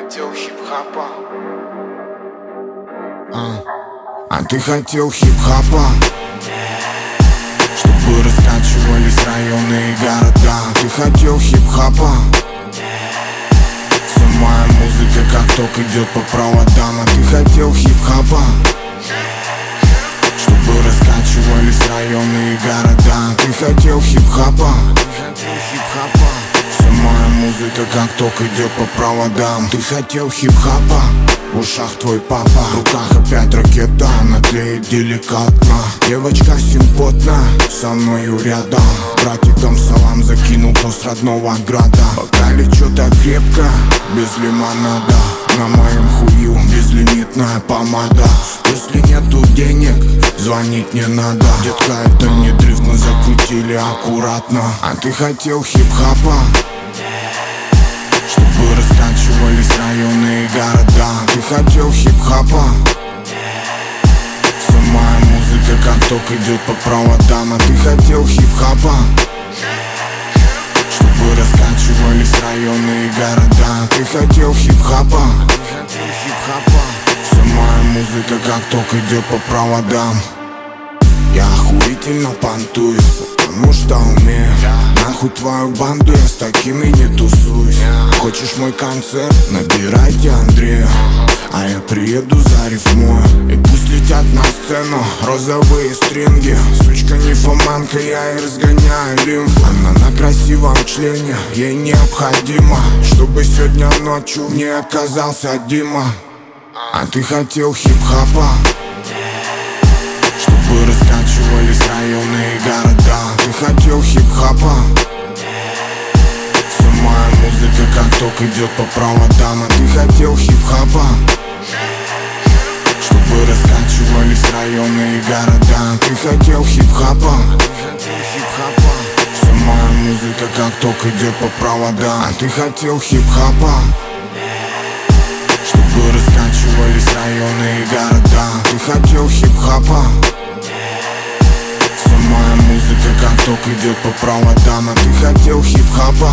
хотел хип-хопа. А ты хотел хип-хопа, чтобы раскачивались районы и города. Ты хотел хип-хопа, вся моя музыка как ток идет по проводам. А ты хотел хип-хопа, чтобы раскачивались районы и города. Ты хотел хип-хопа, вся моя музыка как ток идет по проводам. Ты хотел хип-хопа, в ушах твой папа, в руках опять ракета, она тлеет деликатно. Девочка симпотна, со мною рядом. Братикам салам закинул тост родного града. Пока лечу так крепко, без лимонада. На моем хую безлимитная помада. Если нету денег, звонить не надо. Детка, это не дрифт, мы закрутили аккуратно. А ты хотел хип-хопа, чтобы раскачивались районы и города. Ты хотел хип-хопа, вся моя музыка как ток идет по проводам. А ты хотел хип-хопа, чтобы раскачивались районы и города. Ты хотел хип-хопа, вся моя музыка как ток идет по проводам. Я охуительно понтую, потому что умею. Нахуй твою банду, я с такими не тусуюсь. Хочешь мой концерт? Набирайте Андрея, а я приеду зарифмую. И пусть летят на сцену розовые стринги. Сучка нимфоманка, я и разгоняю лимфу. Она на красивом члене, ей необходимо, чтобы сегодня ночью не оказался Дима. А ты хотел хип-хопа, чтобы раскачивались районы и города. Ты хотел хип-хопа, вся моя музыка как ток идет по проводам. А ты хотел хип-хопа, чтобы раскачивались районы и города. Ты хотел хип-хопа, вся моя музыка как ток идет по проводам. А ты хотел хип-хопа, чтобы раскачивались районы и города. Ты хотел хип-хопа, вся моя музыка как ток идет по проводам. А ты хотел хип-хопа,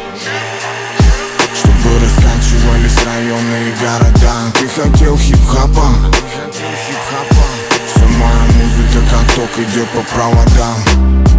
чтобы раскачивались районы и города. Ты хотел хип-хопа, вся моя музыка как ток идет по проводам.